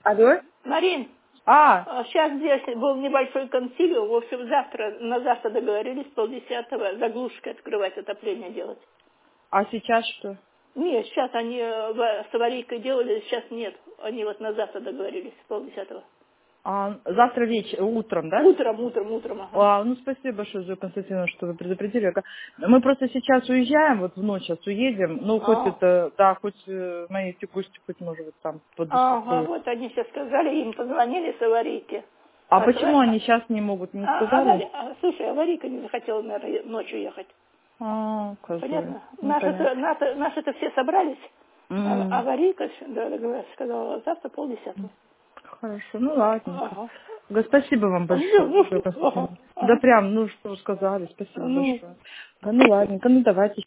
Алло? Марин, сейчас здесь был небольшой консилиум. В общем, на завтра договорились 9:30 заглушкой открывать, отопление делать. А сейчас что? Нет, сейчас они с аварийкой делали, сейчас нет. Они вот на завтра договорились 9:30. Завтра утром, да? Утром, ага. Ну, спасибо большое, Зоя Константиновна, что вы предупредили. Мы просто сейчас уезжаем, вот в ночь сейчас уедем. Ну, хоть это, да, хоть мои текущие, хоть, может, вот там поддержать. Вот они сейчас сказали, им позвонили с аварийки. А почему они сейчас не могут, не сказали? Слушай, аварийка не захотела, наверное, ночью ехать. Козлы. Понятно? Непонятно. Наши-то все собрались. Аварийка, сказала, завтра 9:30. Хорошо, ну ладно. Спасибо вам большое. Да прям, что вы сказали, спасибо большое. Ну ладненько, давайте.